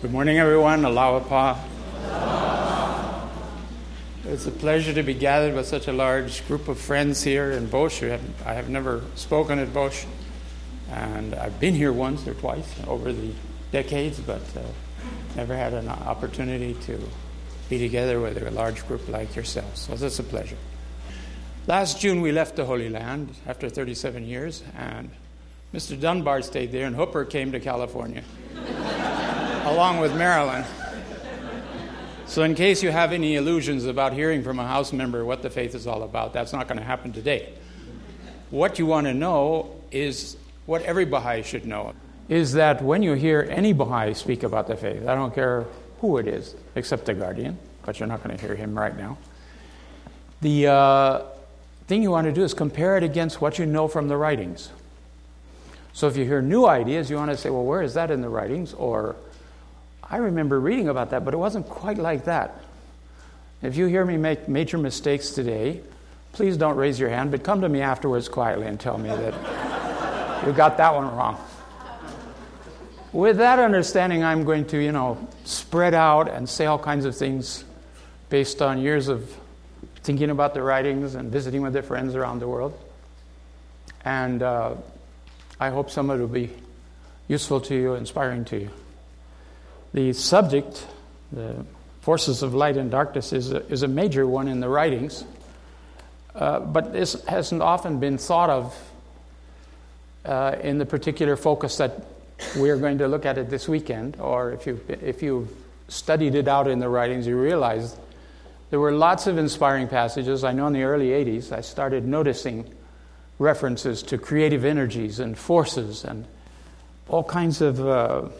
Good morning, everyone. Alawapa. It's a pleasure to be gathered with such a large group of friends here in Bosch. I have never spoken at Bosch, and I've been here once or twice over the decades, but never had an opportunity to be together with a large group like yourselves. So it's a pleasure. Last June, we left the Holy Land after 37 years, and Mr. Dunbar stayed there, and Hooper came to California, along with Marilyn. So in case you have any illusions about hearing from a house member what the faith is all about, that's not going to happen today. What you want to know is what every Baha'i should know, is that when you hear any Baha'i speak about the faith, I don't care who it is, except the guardian, but you're not going to hear him right now, the thing you want to do is compare it against what you know from the writings. So if you hear new ideas, you want to say, well, where is that in the writings? Or, I remember reading about that, but it wasn't quite like that. If you hear me make major mistakes today, please don't raise your hand, but come to me afterwards quietly and tell me that you got that one wrong. With that understanding, I'm going to, spread out and say all kinds of things based on years of thinking about the writings and visiting with their friends around the world. And I hope some of it will be useful to you, inspiring to you. The subject, the forces of light and darkness, is a major one in the writings, but this hasn't often been thought of in the particular focus that we're going to look at it this weekend. Or if you've studied it out in the writings, you realize there were lots of inspiring passages. I know in the early 80s I started noticing references to creative energies and forces and all kinds of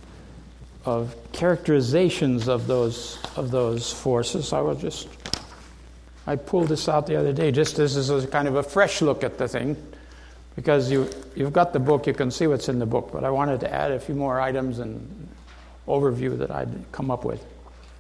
characterizations of those forces. I pulled this out the other day, just as a kind of a fresh look at the thing, because you've got the book, you can see what's in the book, but I wanted to add a few more items and overview that I'd come up with.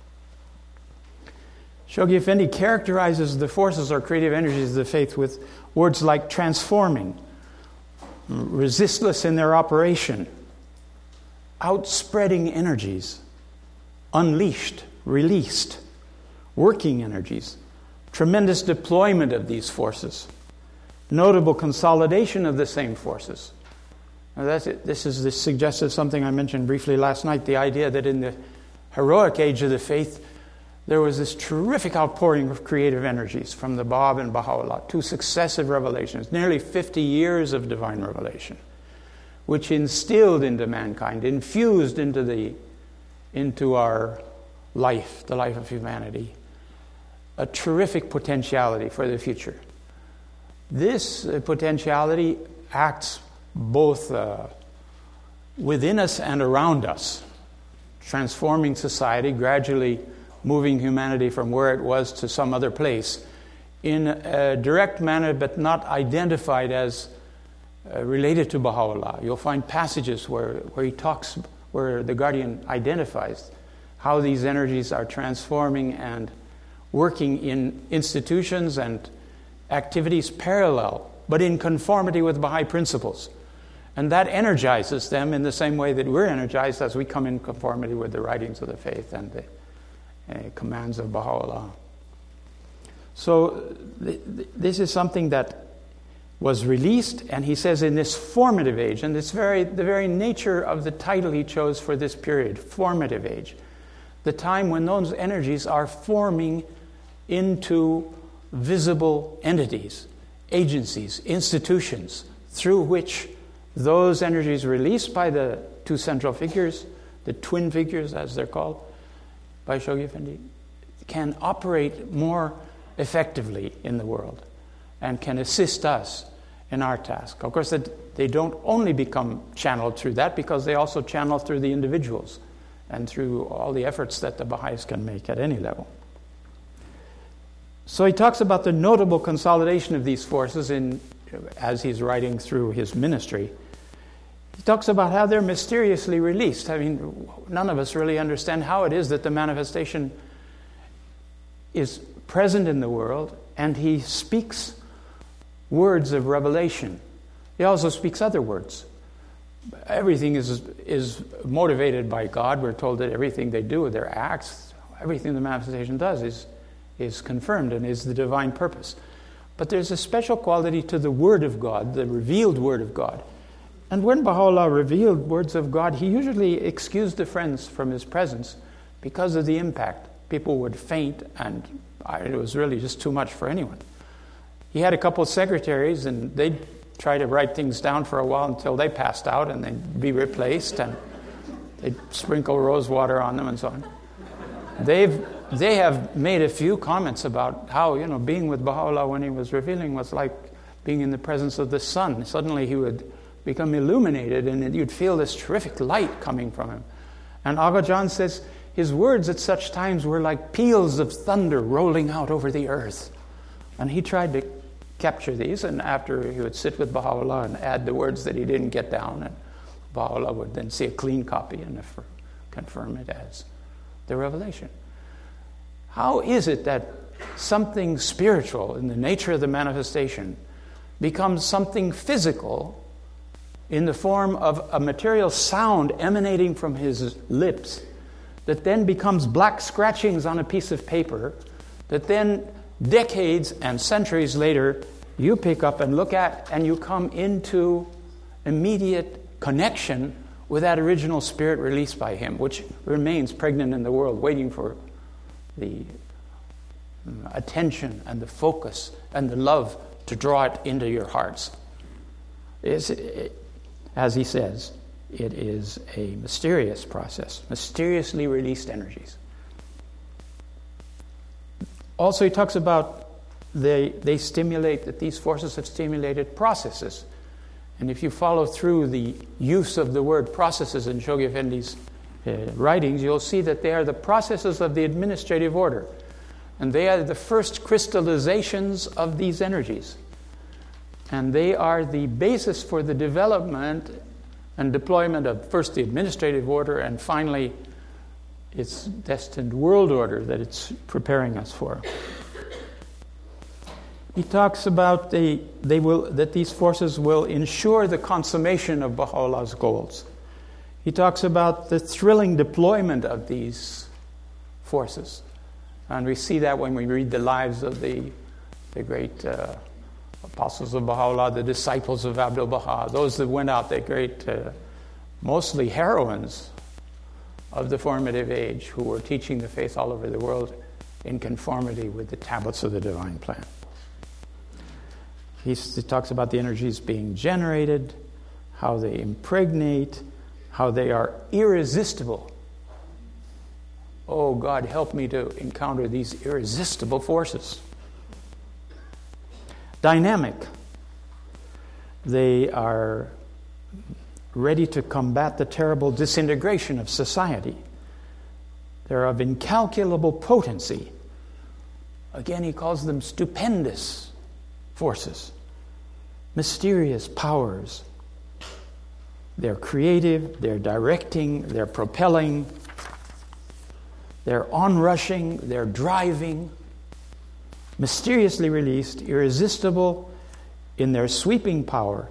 Shoghi Effendi characterizes the forces or creative energies of the faith with words like transforming, resistless in their operation, outspreading energies, unleashed, released, working energies, tremendous deployment of these forces, notable consolidation of the same forces. Now this suggests something I mentioned briefly last night, the idea that in the heroic age of the faith, there was this terrific outpouring of creative energies from the Bab and Baha'u'llah, two successive revelations, nearly 50 years of divine revelation, which instilled into mankind, infused into our life, the life of humanity, a terrific potentiality for the future. This potentiality acts both within us and around us, transforming society, gradually moving humanity from where it was to some other place in a direct manner, but not identified as related to Baha'u'llah. You'll find passages where the guardian identifies how these energies are transforming and working in institutions and activities parallel, but in conformity with Baha'i principles. And that energizes them in the same way that we're energized as we come in conformity with the writings of the faith and the commands of Baha'u'llah. So this is something that was released, and he says in this formative age, and it's the very nature of the title he chose for this period, formative age, the time when those energies are forming into visible entities, agencies, institutions, through which those energies released by the two central figures, the twin figures as they're called, by Shoghi Effendi, can operate more effectively in the world and can assist us in our task. Of course, they don't only become channeled through that, because they also channel through the individuals and through all the efforts that the Baha'is can make at any level. So he talks about the notable consolidation of these forces as he's writing through his ministry. He talks about how they're mysteriously released. I mean, none of us really understand how it is that the manifestation is present in the world, and he speaks words of revelation. He also speaks other words. everything is motivated by God. We're told that everything they do, their acts, everything the manifestation does is confirmed and is the divine purpose. But there's a special quality to the Word of God, the revealed Word of God. And when Baha'u'llah revealed words of God, he usually excused the friends from his presence because of the impact. People would faint, and it was really just too much for anyone. He had a couple of secretaries, and they'd try to write things down for a while until they passed out, and they'd be replaced, and they'd sprinkle rose water on them and so on. They have made a few comments about how, being with Baha'u'llah when he was revealing was like being in the presence of the sun. Suddenly he would become illuminated, and you'd feel this terrific light coming from him. And Aga Jan says his words at such times were like peals of thunder rolling out over the earth. And he tried to capture these, and after he would sit with Baha'u'llah and add the words that he didn't get down, and Baha'u'llah would then see a clean copy and confirm it as the revelation. How is it that something spiritual in the nature of the manifestation becomes something physical in the form of a material sound emanating from his lips that then becomes black scratchings on a piece of paper that then decades and centuries later you pick up and look at, and you come into immediate connection with that original spirit released by him, which remains pregnant in the world, waiting for the attention and the focus and the love to draw it into your hearts. As he says, it is a mysterious process, mysteriously released energies. Also, he talks about they stimulate, that these forces have stimulated processes. And if you follow through the use of the word processes in Shoghi Effendi's writings, you'll see that they are the processes of the administrative order. And they are the first crystallizations of these energies. And they are the basis for the development and deployment of first the administrative order and finally its destined world order that it's preparing us for. He talks about that these forces will ensure the consummation of Baha'u'llah's goals. He talks about the thrilling deployment of these forces. And we see that when we read the lives of the great apostles of Baha'u'llah, the disciples of Abdu'l-Baha, those that went out, the great, mostly heroines of the formative age who were teaching the faith all over the world in conformity with the tablets of the divine plan. He talks about the energies being generated, how they impregnate, how they are irresistible. Oh, God, help me to encounter these irresistible forces. Dynamic. They are ready to combat the terrible disintegration of society. They're of incalculable potency. Again, he calls them stupendous forces, mysterious powers. They're creative, they're directing, they're propelling, they're onrushing, they're driving, mysteriously released, irresistible in their sweeping power,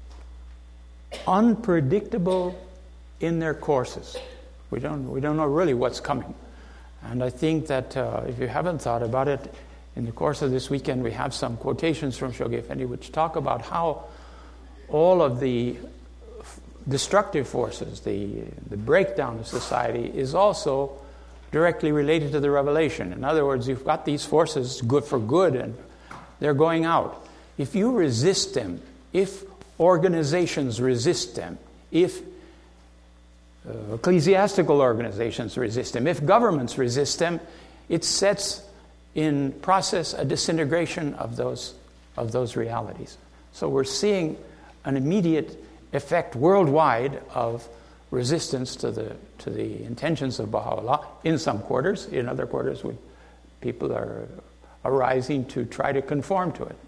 unpredictable in their courses. We don't know really what's coming. And I think that if you haven't thought about it, in the course of this weekend we have some quotations from Shoghi Effendi which talk about how all of the destructive forces, the breakdown of society, is also directly related to the revelation. In other words, you've got these forces good for good and they're going out. If you resist them, if organizations resist them, if ecclesiastical organizations resist them, if governments resist them, it sets in process a disintegration of those realities. So we're seeing an immediate effect worldwide of resistance to the intentions of Baha'u'llah in some quarters. In other quarters, people are arising to try to conform to it.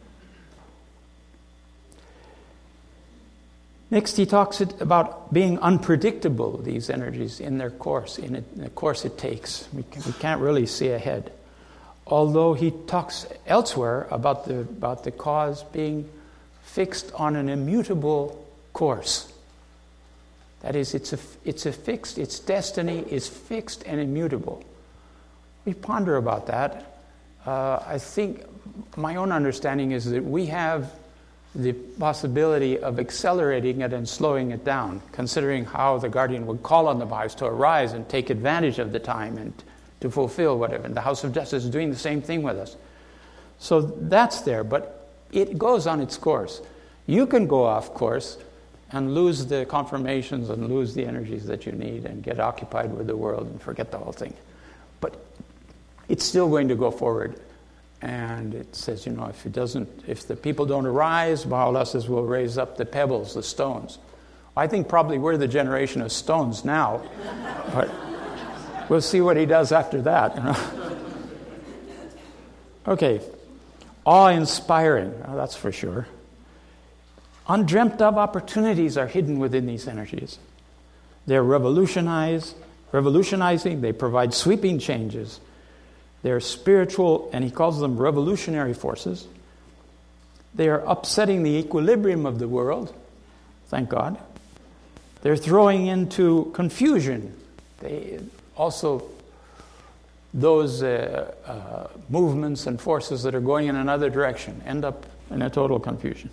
Next, he talks about being unpredictable, these energies, in their course, in the course it takes. We can't really see ahead. Although he talks elsewhere about the cause being fixed on an immutable course. That is, its destiny is fixed and immutable. We ponder about that. I think my own understanding is that we have the possibility of accelerating it and slowing it down, considering how the guardian would call on the Baha'is to arise and take advantage of the time and to fulfill whatever. And the House of Justice is doing the same thing with us. So that's there, but it goes on its course. You can go off course and lose the confirmations and lose the energies that you need and get occupied with the world and forget the whole thing. But it's still going to go forward. And it says, if the people don't arise, Baha'u'llah says, we'll raise up the pebbles, the stones. I think probably we're the generation of stones now, but we'll see what he does after that. Okay, awe-inspiring, that's for sure. Undreamt of opportunities are hidden within these energies. They're revolutionizing, they provide sweeping changes. They're spiritual, and he calls them revolutionary forces. They are upsetting the equilibrium of the world, thank God. They're throwing into confusion. Those movements and forces that are going in another direction end up in a total confusion.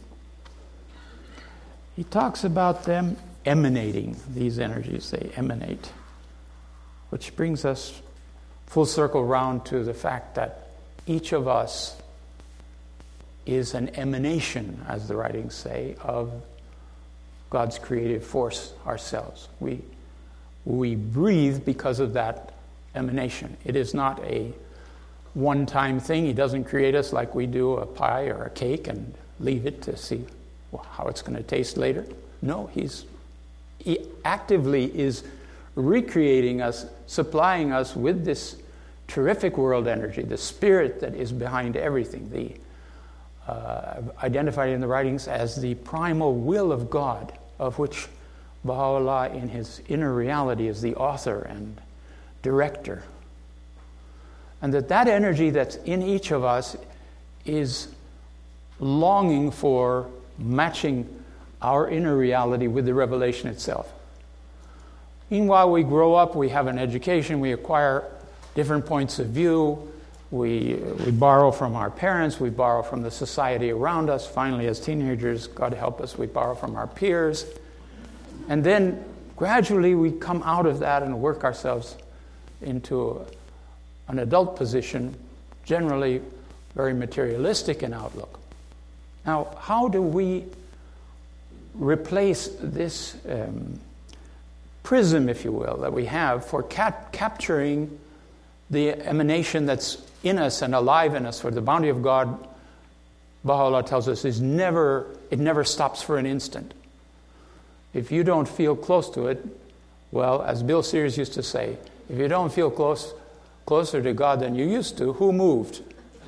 He talks about them emanating, these energies, they emanate, which brings us full circle round to the fact that each of us is an emanation, as the writings say, of God's creative force ourselves. We breathe because of that emanation. It is not a one-time thing. He doesn't create us like we do a pie or a cake and leave it to see how it's going to taste later. No, he actively is recreating us, supplying us with this terrific world energy, the spirit that is behind everything, identified in the writings as the primal will of God, of which Baha'u'llah in his inner reality is the author and director. And that energy that's in each of us is longing for matching our inner reality with the revelation itself. Meanwhile, we grow up, we have an education, we acquire different points of view, we borrow from our parents, we borrow from the society around us. Finally, as teenagers, God help us, we borrow from our peers. And then gradually we come out of that and work ourselves into an adult position, generally very materialistic in outlook. Now, how do we replace this prism, if you will, that we have for capturing the emanation that's in us and alive in us? For the bounty of God, Baha'u'llah tells us, it never stops for an instant. If you don't feel close to it, well, as Bill Sears used to say, if you don't feel closer to God than you used to, who moved?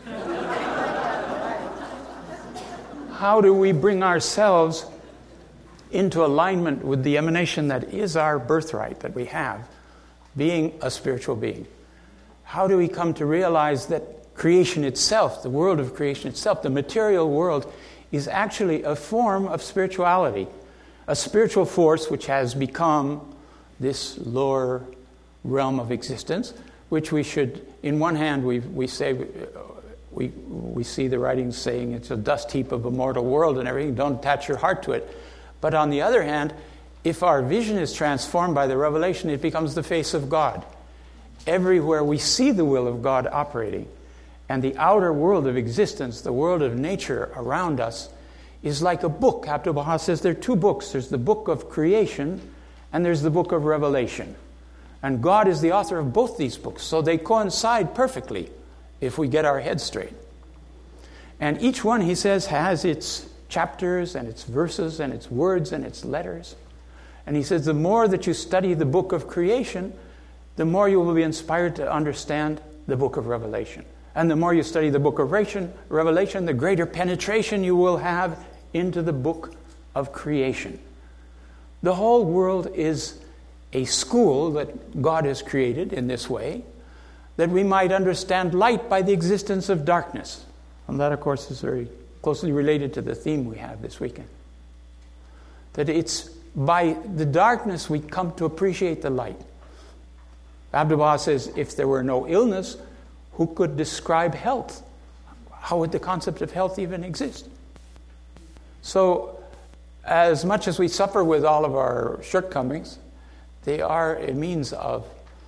How do we bring ourselves into alignment with the emanation that is our birthright that we have, being a spiritual being? How do we come to realize that creation itself, the world of creation itself, the material world, is actually a form of spirituality, a spiritual force which has become this lower realm of existence, which we should, in one hand, we say, we see the writings saying it's a dust heap of a mortal world and everything, don't attach your heart to it. But on the other hand, if our vision is transformed by the revelation, it becomes the face of God. Everywhere we see the will of God operating, and the outer world of existence, the world of nature around us, is like a book. Abdu'l-Baha says there are two books. There's the book of creation, and there's the book of revelation. And God is the author of both these books, so they coincide perfectly if we get our heads straight. And each one, he says, has its chapters and its verses and its words and its letters. And he says the more that you study the book of creation, the more you will be inspired to understand the book of Revelation. And the more you study the book of Revelation, the greater penetration you will have into the book of creation. The whole world is a school that God has created in this way, that we might understand light by the existence of darkness. And that, of course, is very closely related to the theme we have this weekend. That it's by the darkness we come to appreciate the light. Abdu'l-Baha says, if there were no illness, who could describe health? How would the concept of health even exist? So, as much as we suffer with all of our shortcomings, they are a means of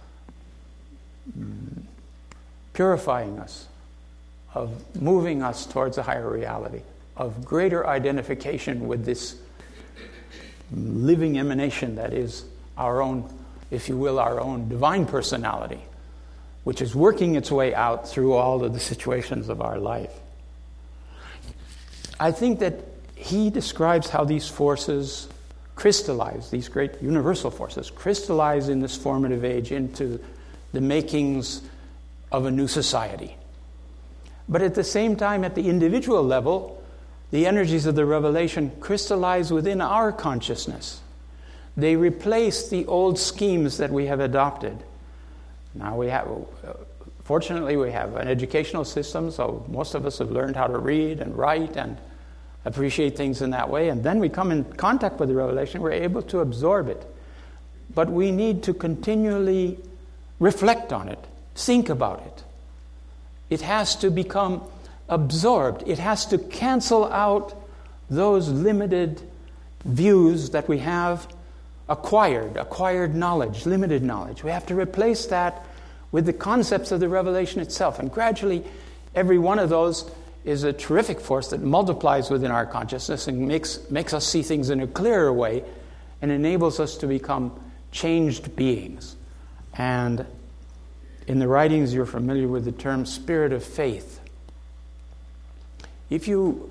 purifying us, of moving us towards a higher reality, of greater identification with this living emanation that is our own, if you will, our own divine personality, which is working its way out through all of the situations of our life. I think that he describes how these forces crystallize, these great universal forces, crystallize in this formative age into the makings of a new society. But at the same time, at the individual level, the energies of the revelation crystallize within our consciousness. They replace the old schemes that we have adopted. Now fortunately, we have an educational system, so most of us have learned how to read and write and appreciate things in that way. And then we come in contact with the revelation, we're able to absorb it. But we need to continually reflect on it, think about it. It has to become absorbed. It has to cancel out those limited views that we have acquired knowledge, limited knowledge. We have to replace that with the concepts of the revelation itself. And gradually, every one of those is a terrific force that multiplies within our consciousness and makes us see things in a clearer way and enables us to become changed beings. And in the writings, you're familiar with the term spirit of faith. If you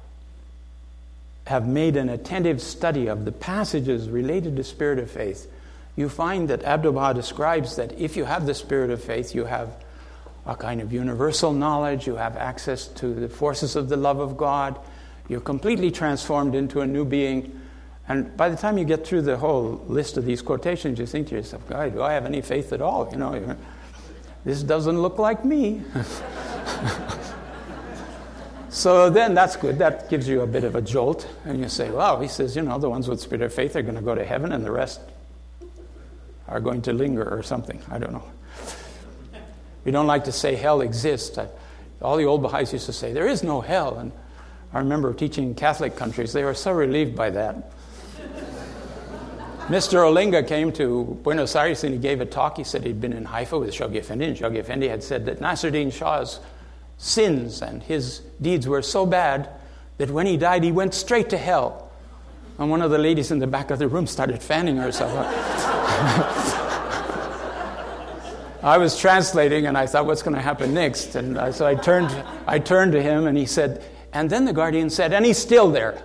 have made an attentive study of the passages related to spirit of faith, you find that Abdu'l-Baha describes that if you have the spirit of faith, you have a kind of universal knowledge, you have access to the forces of the love of God, you're completely transformed into a new being. And by the time you get through the whole list of these quotations, you think to yourself, God, do I have any faith at all? This doesn't look like me. So then that's good. That gives you a bit of a jolt. And you say, wow, he says, the ones with spirit of faith are going to go to heaven and the rest are going to linger or something. I don't know. We don't like to say hell exists. All the old Baha'is used to say, there is no hell. And I remember teaching in Catholic countries. They were so relieved by that. Mr. Olinga came to Buenos Aires and he gave a talk. He said he'd been in Haifa with Shoghi Effendi, and Shoghi Effendi had said that Nasruddin Shah's sins and his deeds were so bad that when he died, he went straight to hell. And one of the ladies in the back of the room started fanning herself. I was translating, and I thought, what's going to happen next? And so I turned to him, and he said, and then the guardian said, and he's still there.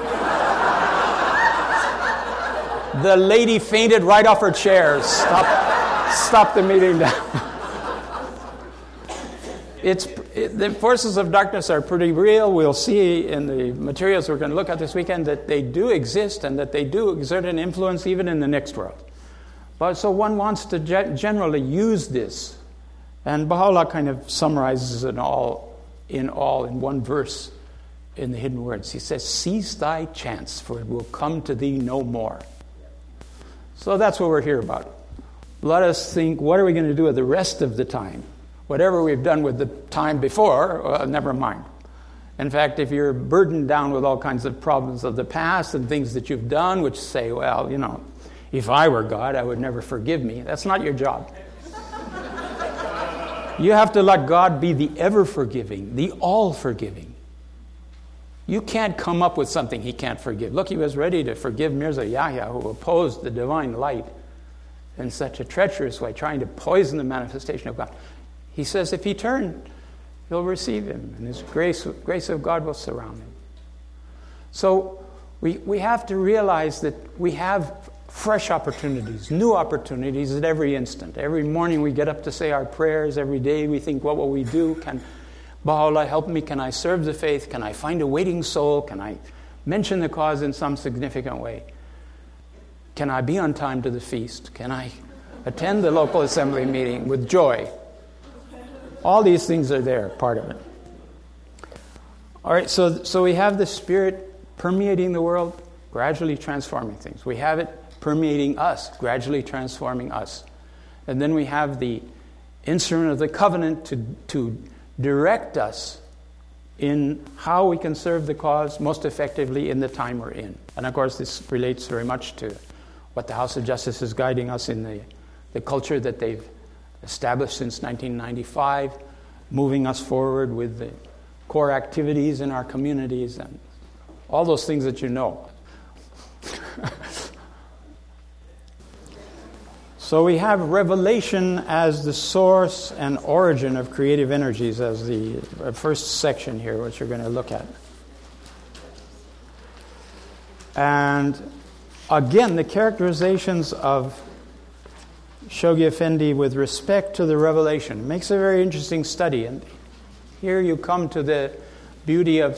The lady fainted right off her chair. Stop the meeting down. The forces of darkness are pretty real. We'll see in the materials we're going to look at this weekend that they do exist and that they do exert an influence even in the next world. But so one wants to generally use this. And Baha'u'llah kind of summarizes it all in one verse in the Hidden Words. He says, seize thy chance, for it will come to thee no more. So that's what we're here about. Let us think, what are we going to do with the rest of the time? Whatever we've done with the time before, never mind. In fact, if you're burdened down with all kinds of problems of the past and things that you've done, which say, well, if I were God, I would never forgive me. That's not your job. You have to let God be the ever-forgiving, the all-forgiving. You can't come up with something he can't forgive. Look, he was ready to forgive Mirza Yahya, who opposed the divine light in such a treacherous way, trying to poison the manifestation of God. He says if he turned, he'll receive him, and his grace of God will surround him. So we have to realize that we have fresh opportunities, new opportunities at every instant. Every morning we get up to say our prayers. Every day we think, what will we do? Can Baha'u'llah help me? Can I serve the faith? Can I find a waiting soul? Can I mention the cause in some significant way? Can I be on time to the feast? Can I attend the local assembly meeting with joy? All these things are there, part of it. All right, so we have the Spirit permeating the world. gradually transforming things. We have it permeating us, gradually transforming us. And then we have the instrument of the covenant to direct us in how we can serve the cause most effectively in the time we're in. And of course, this relates very much to what the House of Justice is guiding us in the culture that they've established since 1995, moving us forward with the core activities in our communities and all those things that you know. So we have revelation as the source and origin of creative energies as the first section here, which we're going to look at. And again, the characterizations of Shoghi Effendi with respect to the revelation makes a very interesting study. And here you come to the beauty of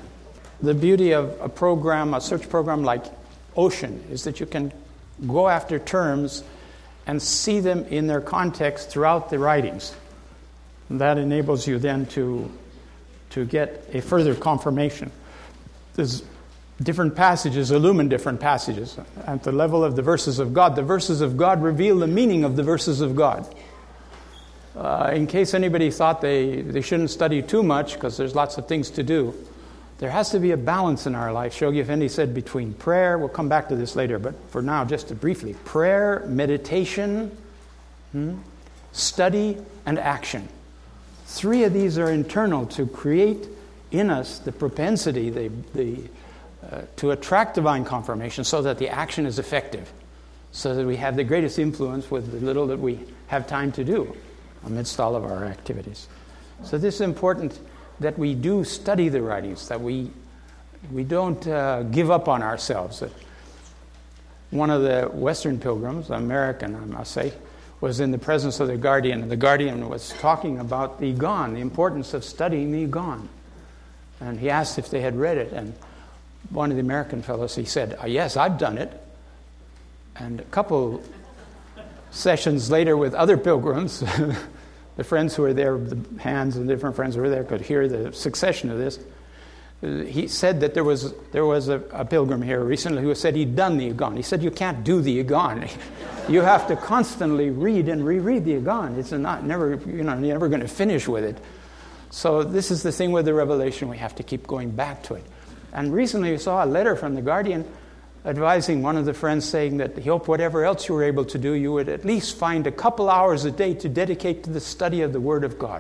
a program, a search program like Ocean, is that you can go after terms and see them in their context throughout the writings. And that enables you then to get a further confirmation. There's different passages illumine different passages. At the level of the verses of God reveal the meaning of the verses of God. In case anybody thought they shouldn't study too much because there's lots of things to do, there has to be a balance in our life. Shoghi Effendi said between prayer, we'll come back to this later, but for now, just briefly, prayer, meditation, study, and action. 3 of these are internal to create in us the propensity to attract divine confirmation so that the action is effective, so that we have the greatest influence with the little that we have time to do amidst all of our activities. So this is important that we do study the writings, that we don't give up on ourselves. One of the Western pilgrims, American I must say, was in the presence of the Guardian, and the Guardian was talking about the Igan, the importance of studying the Igan. And he asked if they had read it, and one of the American fellows, he said, yes, I've done it. And a couple sessions later with other pilgrims, the friends who were there, the hands and different friends who were there could hear the succession of this. He said that there was a pilgrim here recently who said he'd done the Igan. He said, you can't do the Igan. You have to constantly read and reread the Igan. You're never going to finish with it. So this is the thing with the revelation. We have to keep going back to it. And recently we saw a letter from the Guardian advising one of the friends, saying that he hoped whatever else you were able to do, you would at least find a couple hours a day to dedicate to the study of the Word of God.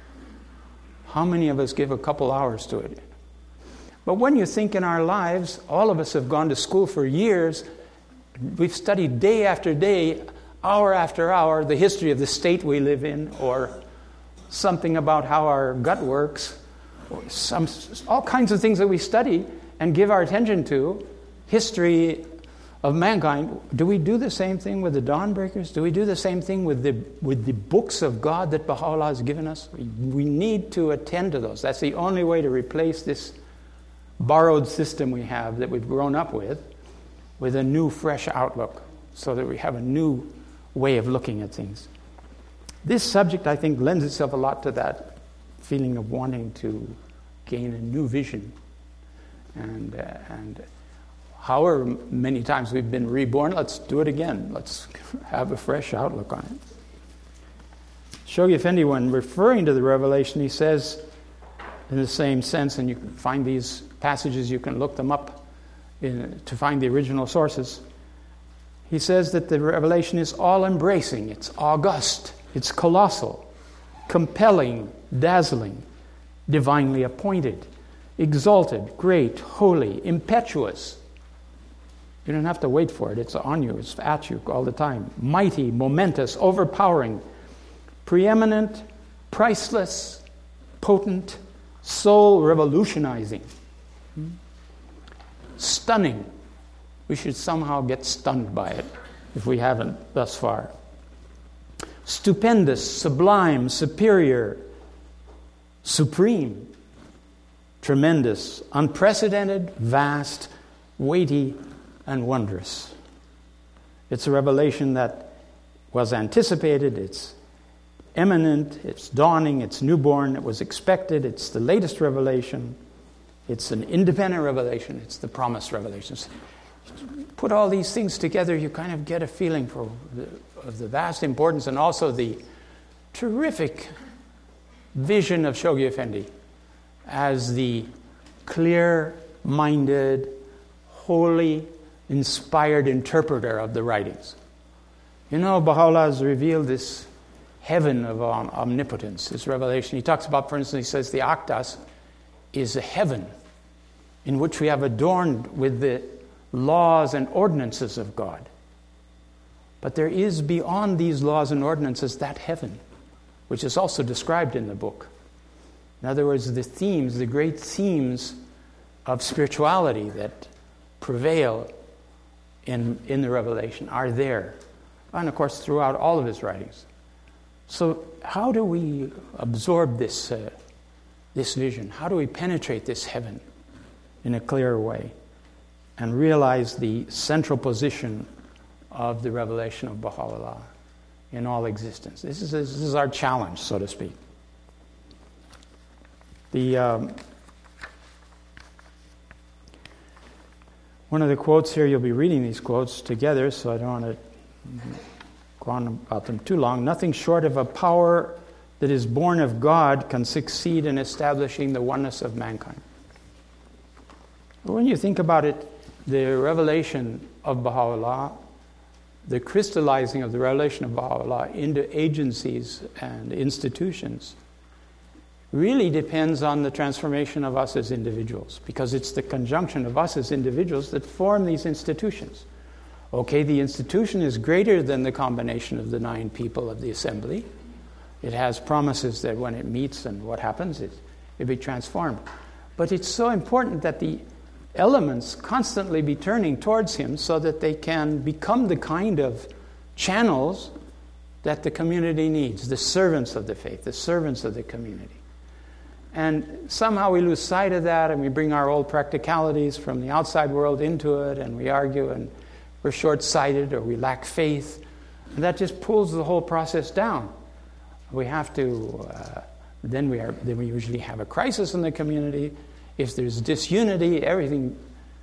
How many of us give a couple hours to it? But when you think in our lives, all of us have gone to school for years. We've studied day after day, hour after hour, the history of the state we live in, or something about how our gut works, or all kinds of things that we study and give our attention to. History of mankind. Do we do the same thing with the Dawnbreakers? Do we do the same thing with the books of God that Baha'u'llah has given us? We need to attend to those. That's the only way to replace this borrowed system we have that we've grown up with a new, fresh outlook, so that we have a new way of looking at things. This subject, I think, lends itself a lot to that feeling of wanting to gain a new vision. And however many times we've been reborn, let's do it again. Let's have a fresh outlook on it. Shoghi Effendi, when referring to the revelation, he says, in the same sense, and you can find these passages, you can look them up to find the original sources. He says that the revelation is all-embracing, it's august, it's colossal, compelling, dazzling, divinely appointed, exalted, great, holy, impetuous. You don't have to wait for it. It's on you. It's at you all the time. Mighty, momentous, overpowering, preeminent, priceless, potent, soul revolutionizing. Stunning. We should somehow get stunned by it if we haven't thus far. Stupendous, sublime, superior, supreme, tremendous, unprecedented, vast, weighty, and wondrous. It's a revelation that was anticipated, it's imminent, it's dawning, it's newborn, it was expected, it's the latest revelation, It's an independent revelation. It's the promised revelations. Put all these things together, you kind of get a feeling of the vast importance and also the terrific vision of Shoghi Effendi as the clear-minded, wholly inspired interpreter of the writings. You know, Baha'u'llah has revealed this heaven of omnipotence, this revelation. He talks about, for instance, he says the Akdas is a heaven in which we have adorned with the laws and ordinances of God. But there is beyond these laws and ordinances that heaven, which is also described in the book. In other words, the themes, the great themes of spirituality that prevail in the revelation are there. And of course, throughout all of his writings. So how do we absorb this vision? How do we penetrate this heaven in a clearer way and realize the central position of the revelation of Baha'u'llah in all existence? This is our challenge, so to speak. One of the quotes here, you'll be reading these quotes together, so I don't want to go on about them too long. Nothing short of a power that is born of God can succeed in establishing the oneness of mankind. When you think about it, the revelation of Baha'u'llah, the crystallizing of the revelation of Baha'u'llah into agencies and institutions really depends on the transformation of us as individuals, because it's the conjunction of us as individuals that form these institutions. Okay, the institution is greater than the combination of the 9 people of the assembly. It has promises that when it meets and what happens, it be transformed. But it's so important that the elements constantly be turning towards him so that they can become the kind of channels that the community needs, the servants of the faith, the servants of the community. And somehow we lose sight of that, and we bring our old practicalities from the outside world into it, and we argue, and we're short-sighted, or we lack faith. And that just pulls the whole process down. We have to, then we usually have a crisis in the community. If there's disunity, everything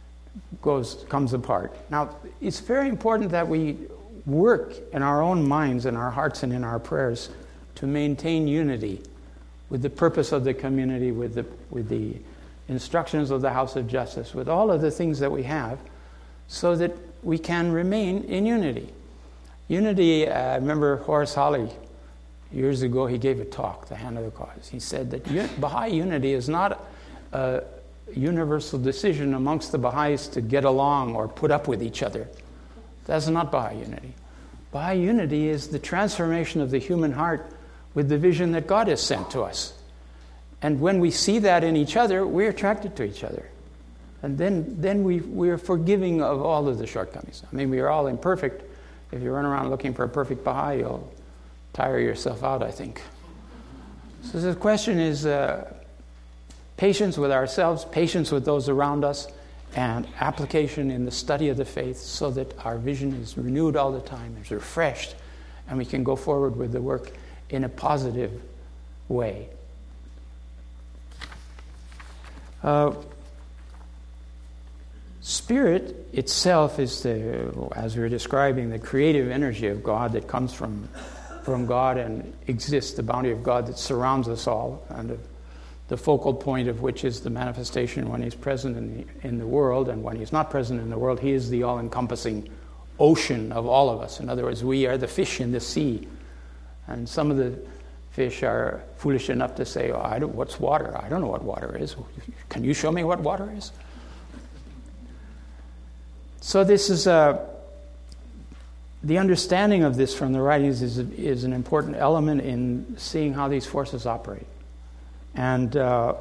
comes apart. Now, it's very important that we work in our own minds, in our hearts, and in our prayers to maintain unity with the purpose of the community, with the instructions of the House of Justice, with all of the things that we have, so that we can remain in unity. Unity, I remember Horace Holly, years ago, he gave a talk, The Hand of the Cause. He said that Baha'i unity is not a universal decision amongst the Baha'is to get along or put up with each other. That's not Baha'i unity. Baha'i unity is the transformation of the human heart with the vision that God has sent to us. And when we see that in each other, we're attracted to each other. And then we're forgiving of all of the shortcomings. I mean, we are all imperfect. If you run around looking for a perfect Baha'i, you'll tire yourself out, I think. So the question is patience with ourselves, patience with those around us, and application in the study of the faith so that our vision is renewed all the time, is refreshed, and we can go forward with the work in a positive way. Spirit itself is as we were describing, the creative energy of God that comes from God and exists, the bounty of God that surrounds us all, and the focal point of which is the manifestation when He's present in the world, and when He's not present in the world, He is the all-encompassing ocean of all of us. In other words, we are the fish in the sea. And some of the fish are foolish enough to say, what's water? I don't know what water is. Can you show me what water is? So this is the understanding of this from the writings is an important element in seeing how these forces operate. And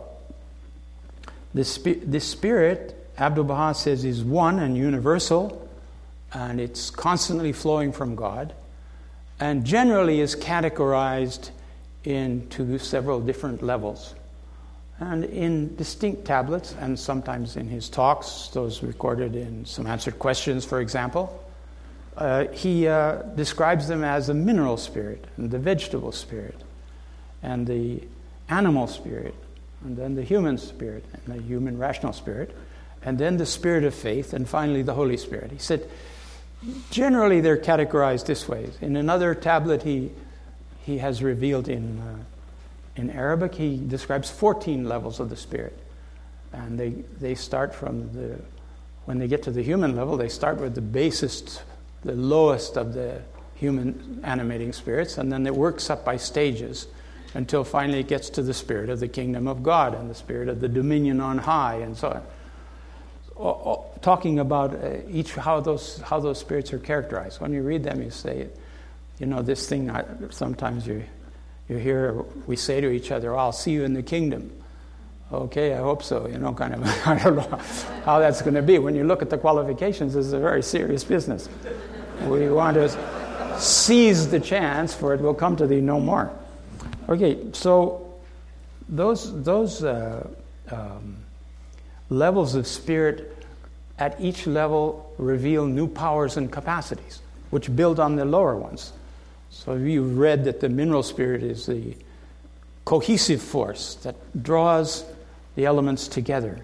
this spirit, Abdu'l-Baha says, is one and universal, and it's constantly flowing from God, and generally is categorized into several different levels. And in distinct tablets, and sometimes in his talks, those recorded in some answered questions, for example, he describes them as the mineral spirit, and the vegetable spirit, and the animal spirit, and then the human spirit, and the human rational spirit, and then the spirit of faith, and finally the Holy Spirit. He said, generally they're categorized this way. In another tablet he has revealed in Arabic, he describes 14 levels of the Spirit. And they start from when they get to the human level, they start with the basest, the lowest of the human animating spirits, and then it works up by stages until finally it gets to the spirit of the kingdom of God and the spirit of the dominion on high, and so on. Talking about how those spirits are characterized. When you read them, you say, this thing. Sometimes you hear we say to each other, "I'll see you in the kingdom." Okay, I hope so. Kind of. I don't know how that's going to be. When you look at the qualifications, this is a very serious business. We want to seize the chance, for it will come to thee no more. Okay, so those levels of spirit at each level reveal new powers and capacities, which build on the lower ones. So you've read that the mineral spirit is the cohesive force that draws the elements together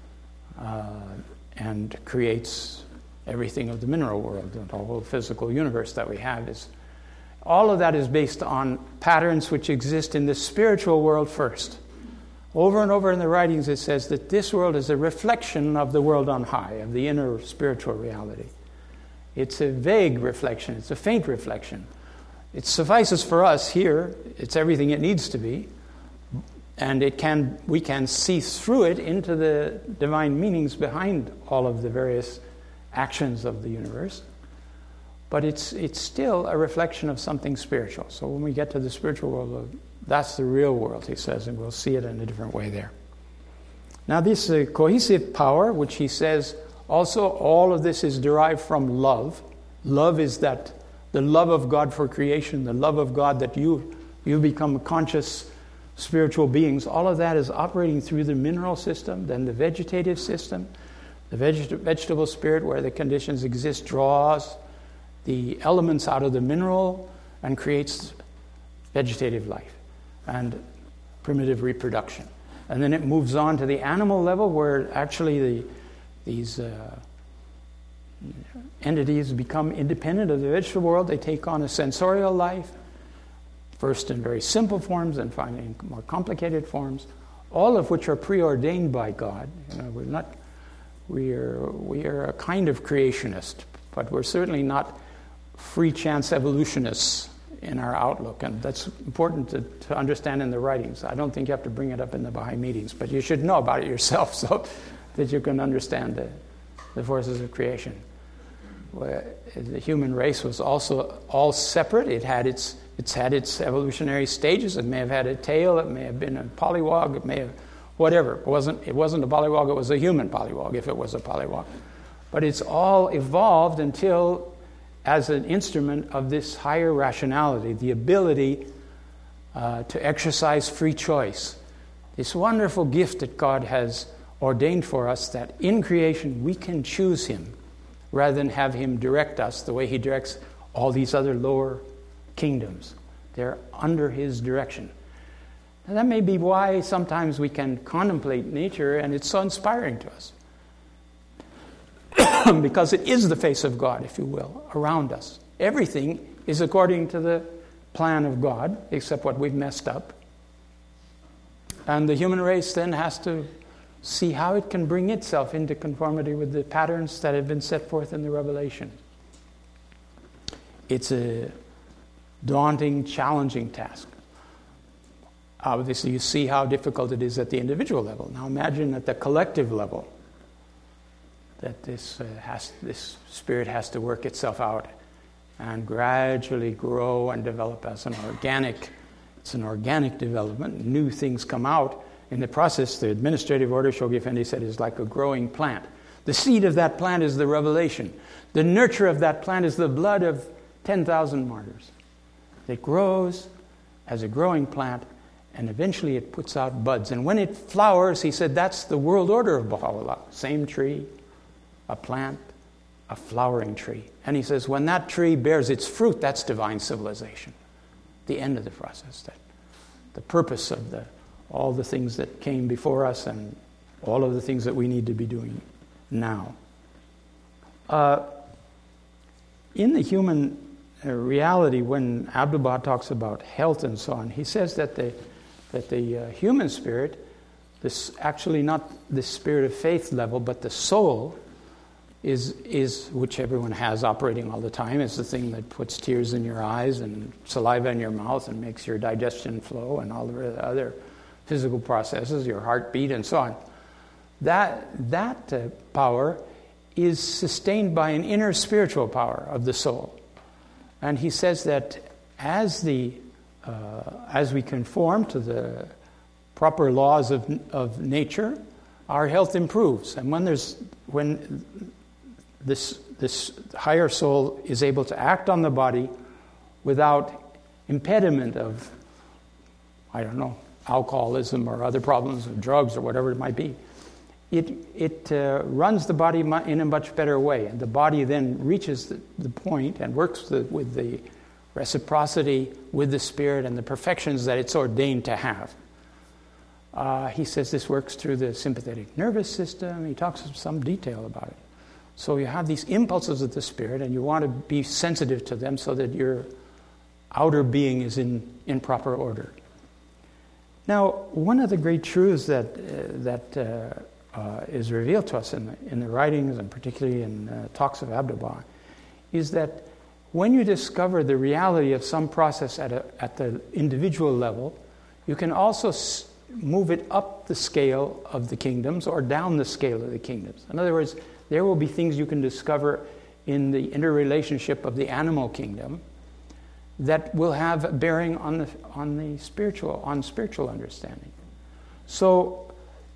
and creates everything of the mineral world. The whole physical universe that we have all of that is based on patterns which exist in the spiritual world first. Over and over in the writings it says that this world is a reflection of the world on high, of the inner spiritual reality. It's a vague reflection, it's a faint reflection. It suffices for us here, it's everything it needs to be, and we can see through it into the divine meanings behind all of the various actions of the universe. But it's still a reflection of something spiritual. So when we get to the spiritual world, that's the real world, he says, and we'll see it in a different way there. Now this cohesive power, which he says, also all of this is derived from love. Love is that the love of God for creation, the love of God that you become conscious spiritual beings. All of that is operating through the mineral system, then the vegetative system. The vegetable spirit, where the conditions exist, draws the elements out of the mineral and creates vegetative life and primitive reproduction. And then it moves on to the animal level, where actually these entities become independent of the vegetable world. They take on a sensorial life, first in very simple forms and finally in more complicated forms, all of which are preordained by God. We are a kind of creationist, but we're certainly not free chance evolutionists in our outlook, and that's important to understand in the writings. I don't think you have to bring it up in the Baha'i meetings, but you should know about it yourself so that you can understand the forces of creation. The human race was also all separate. It's had its evolutionary stages. It may have had a tail. It may have been a polywog. It may have whatever. It wasn't a polywog. It was a human polywog if it was a polywog. But it's all evolved until, as an instrument of this higher rationality, the ability to exercise free choice. This wonderful gift that God has ordained for us, that in creation we can choose Him rather than have Him direct us the way He directs all these other lower kingdoms. They're under His direction. And that may be why sometimes we can contemplate nature and it's so inspiring to us. Because it is the face of God, if you will, around us. Everything is according to the plan of God, except what we've messed up. And the human race then has to see how it can bring itself into conformity with the patterns that have been set forth in the Revelation. It's a daunting, challenging task. Obviously, you see how difficult it is at the individual level. Now imagine at the collective level that this spirit has to work itself out and gradually grow and develop as an organic development. New things come out. In the process, the administrative order, Shoghi Effendi said, is like a growing plant. The seed of that plant is the revelation. The nurture of that plant is the blood of 10,000 martyrs. It grows as a growing plant, and eventually it puts out buds. And when it flowers, he said, that's the world order of Baha'u'llah. Same tree, a plant, a flowering tree. And he says, when that tree bears its fruit, that's divine civilization. The end of the process. That the purpose of the all the things that came before us and all of the things that we need to be doing now. In the human reality, when Abdu'l-Baha talks about health and so on, he says that the human spirit, this actually not the spirit of faith level, but the soul is which everyone has operating all the time, is the thing that puts tears in your eyes and saliva in your mouth and makes your digestion flow and all the other physical processes, your heartbeat and so on. That power is sustained by an inner spiritual power of the soul. And he says that as we conform to the proper laws of nature, our health improves. And when this higher soul is able to act on the body without impediment of, alcoholism or other problems of drugs or whatever it might be, it runs the body in a much better way. And the body then reaches the point and works with the reciprocity with the spirit and the perfections that it's ordained to have. He says this works through the sympathetic nervous system. He talks in some detail about it. So you have these impulses of the spirit, and you want to be sensitive to them so that your outer being is in proper order. Now, one of the great truths that is revealed to us in the writings, and particularly in talks of Abdu'l-Baha, is that when you discover the reality of some process at the individual level, you can also move it up the scale of the kingdoms or down the scale of the kingdoms. In other words, there will be things you can discover in the interrelationship of the animal kingdom that will have a bearing on spiritual understanding. So,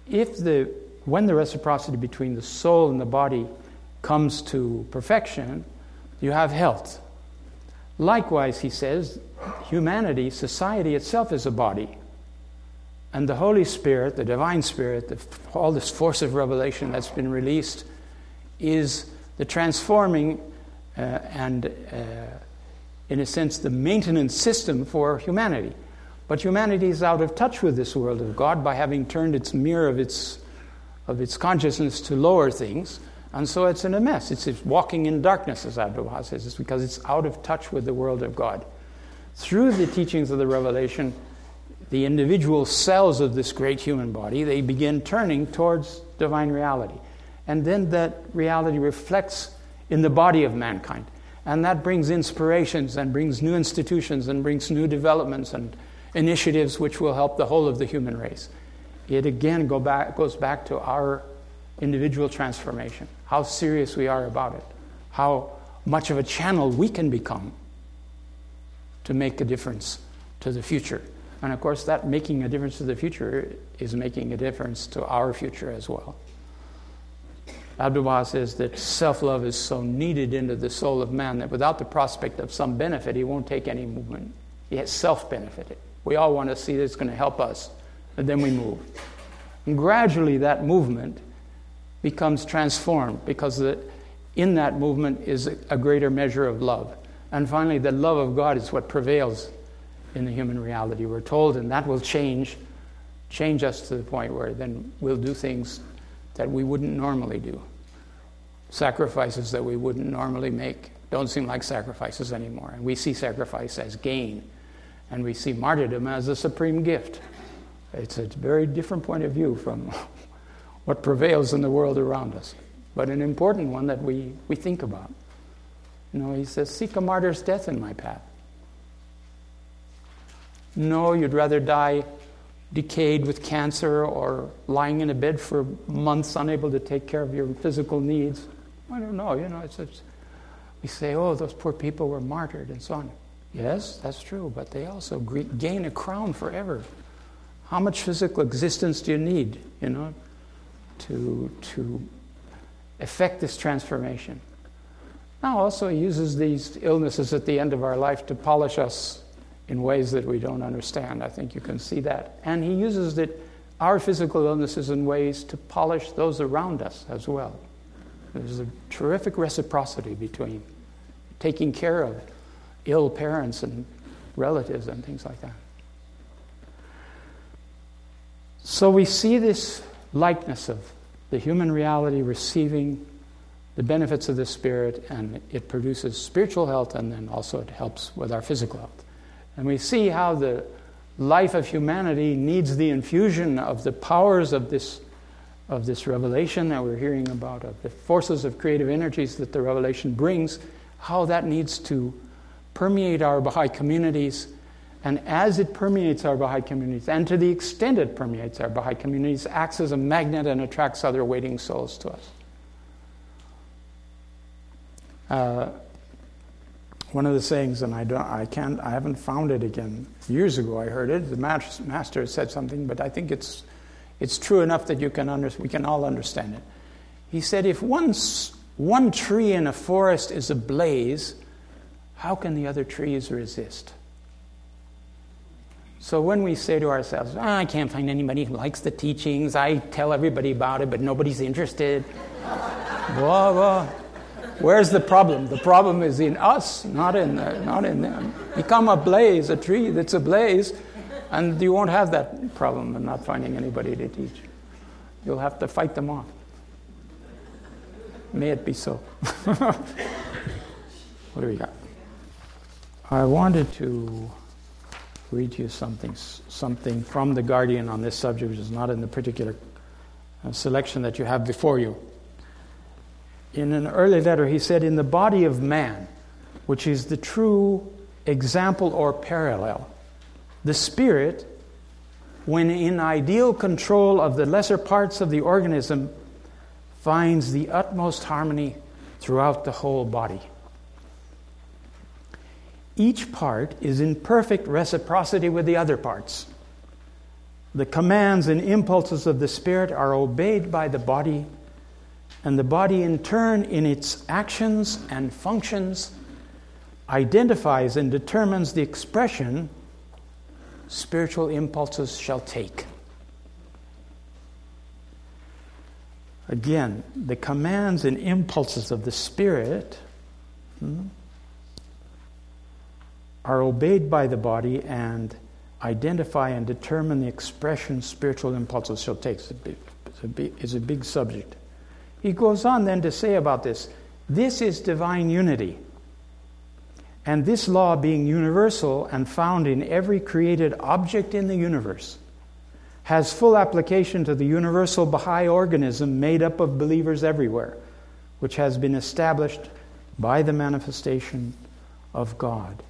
when the reciprocity between the soul and the body comes to perfection, you have health. Likewise, he says, humanity, society itself is a body. And the Holy Spirit, the Divine Spirit, all this force of revelation that's been released is the transforming and, in a sense, the maintenance system for humanity. But humanity is out of touch with this world of God by having turned its mirror of its consciousness to lower things, and so it's in a mess. It's walking in darkness, as Abdu'l-Baha says. It's because it's out of touch with the world of God. Through the teachings of the revelation, the individual cells of this great human body, they begin turning towards divine reality. And then that reality reflects in the body of mankind. And that brings inspirations and brings new institutions and brings new developments and initiatives which will help the whole of the human race. It again goes back to our individual transformation, how serious we are about it, how much of a channel we can become to make a difference to the future. And of course, that making a difference to the future is making a difference to our future as well. Abdu'l-Baha says that self-love is so needed into the soul of man that without the prospect of some benefit, he won't take any movement. He has self-benefited. We all want to see that it's going to help us, and then we move. And gradually that movement becomes transformed because in that movement is a greater measure of love. And finally, the love of God is what prevails in the human reality, we're told, and that will change us to the point where then we'll do things that we wouldn't normally do. Sacrifices that we wouldn't normally make don't seem like sacrifices anymore. And we see sacrifice as gain. And we see martyrdom as a supreme gift. It's a very different point of view from what prevails in the world around us. But an important one that we think about. He says, seek a martyr's death in my path. No, you'd rather die decayed with cancer or lying in a bed for months unable to take care of your physical needs. I don't know, we say, oh, those poor people were martyred and so on. Yes, that's true, but they also gain a crown forever. How much physical existence do you need, to effect this transformation? Now also he uses these illnesses at the end of our life to polish us in ways that we don't understand. I think you can see that. And he uses our physical illnesses in ways to polish those around us as well. There's a terrific reciprocity between taking care of ill parents and relatives and things like that. So we see this likeness of the human reality receiving the benefits of the Spirit, and it produces spiritual health, and then also it helps with our physical health. And we see how the life of humanity needs the infusion of the powers of this revelation that we're hearing about, of the forces of creative energies that the revelation brings, how that needs to permeate our Baha'i communities. And as it permeates our Baha'i communities, and to the extent it permeates our Baha'i communities, acts as a magnet and attracts other waiting souls to us. One of the sayings, and I haven't found it again. Years ago I heard it. The master said something, but I think it's true enough that we can all understand it. He said, if one tree in a forest is ablaze, how can the other trees resist? So when we say to ourselves, I can't find anybody who likes the teachings, I tell everybody about it, but nobody's interested. Blah, blah. Where's the problem? The problem is in us, not in them. Become a tree that's ablaze, and you won't have that problem of not finding anybody to teach. You'll have to fight them off. May it be so. What do we got? I wanted to read you something from The Guardian on this subject, which is not in the particular selection that you have before you. In an early letter, he said, in the body of man, which is the true example or parallel, the spirit, when in ideal control of the lesser parts of the organism, finds the utmost harmony throughout the whole body. Each part is in perfect reciprocity with the other parts. The commands and impulses of the spirit are obeyed by the body, and the body in turn, in its actions and functions, identifies and determines the expression spiritual impulses shall take. Again, the commands and impulses of the spirit are obeyed by the body and identify and determine the expression spiritual impulses shall take. It's a big subject. He goes on then to say about this is divine unity. And this law, being universal and found in every created object in the universe, has full application to the universal Baha'i organism made up of believers everywhere, which has been established by the manifestation of God.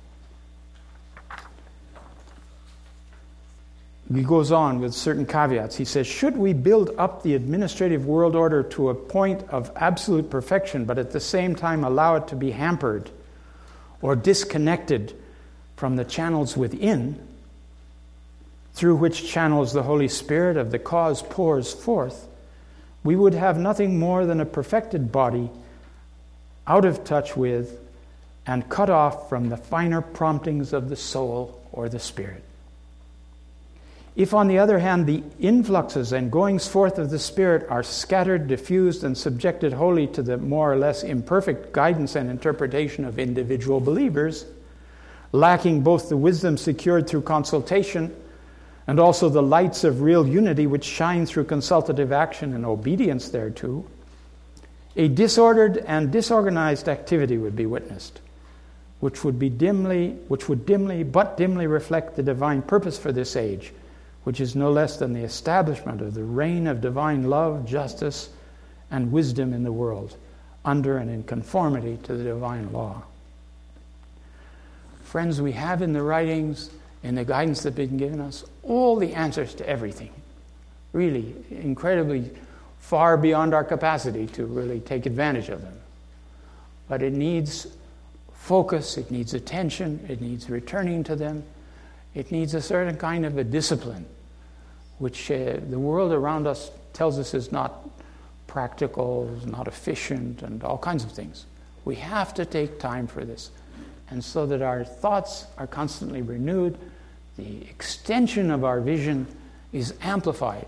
He goes on with certain caveats. He says, should we build up the administrative world order to a point of absolute perfection, but at the same time allow it to be hampered or disconnected from the channels within, through which channels the Holy Spirit of the cause pours forth, we would have nothing more than a perfected body out of touch with and cut off from the finer promptings of the soul or the spirit. If, on the other hand, the influxes and goings forth of the Spirit are scattered, diffused, and subjected wholly to the more or less imperfect guidance and interpretation of individual believers, lacking both the wisdom secured through consultation and also the lights of real unity which shine through consultative action and obedience thereto, a disordered and disorganized activity would be witnessed, which would dimly reflect the divine purpose for this age, which is no less than the establishment of the reign of divine love, justice, and wisdom in the world, under and in conformity to the divine law. Friends, we have in the writings, in the guidance that has been given us, all the answers to everything. Really, incredibly far beyond our capacity to really take advantage of them. But it needs focus, it needs attention, it needs returning to them. It needs a certain kind of a discipline, which the world around us tells us is not practical, is not efficient, and all kinds of things. We have to take time for this. And so that our thoughts are constantly renewed, the extension of our vision is amplified.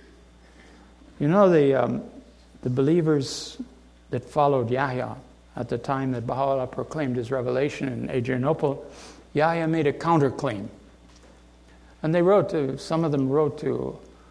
You know, the believers that followed Yahya at the time that Baha'u'llah proclaimed his revelation in Adrianople, Yahya made a counterclaim. And some of them wrote to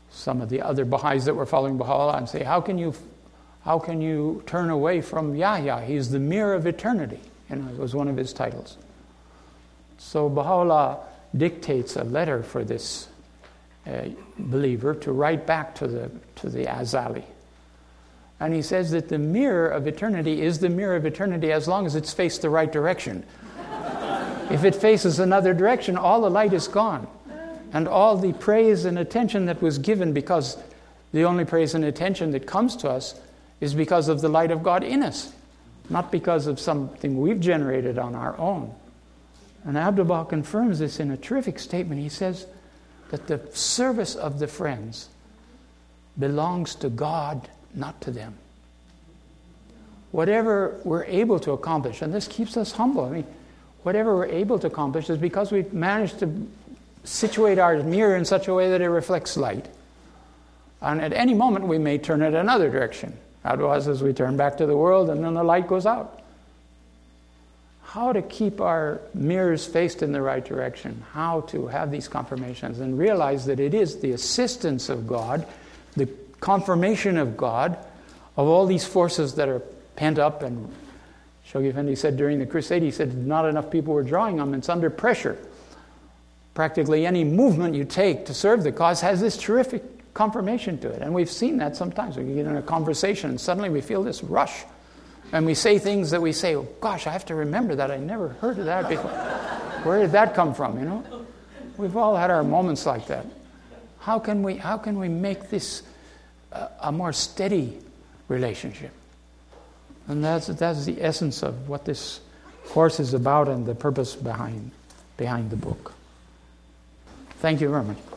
some of the other Baha'is that were following Baha'u'llah and say, how can you turn away from Yahya? He's the mirror of eternity. It was one of his titles. So Baha'u'llah dictates a letter for this believer to write back to the Azali. And he says that the mirror of eternity is the mirror of eternity as long as it's faced the right direction. If it faces another direction, all the light is gone. And all the praise and attention that was given, because the only praise and attention that comes to us is because of the light of God in us, not because of something we've generated on our own. And Abdu'l-Baha confirms this in a terrific statement. He says that the service of the friends belongs to God, not to them. Whatever we're able to accomplish, and this keeps us humble. I mean, whatever we're able to accomplish is because we've managed to situate our mirror in such a way that it reflects light. And at any moment we may turn it another direction. Otherwise, as we turn back to the world, and then the light goes out. How to keep our mirrors faced in the right direction, how to have these confirmations, and realize that it is the assistance of God, the confirmation of God, of all these forces that are pent up. And Shoghi Effendi said during the crusade, he said not enough people were drawing them, it's under pressure. Practically any movement you take to serve the cause has this terrific confirmation to it. And we've seen that sometimes. We get in a conversation and suddenly we feel this rush. And we say things that we say, oh gosh, I have to remember that. I never heard of that before. Where did that come from, you know? We've all had our moments like that. How can we make this a more steady relationship? And that's the essence of what this course is about and the purpose behind the book. Thank you very much.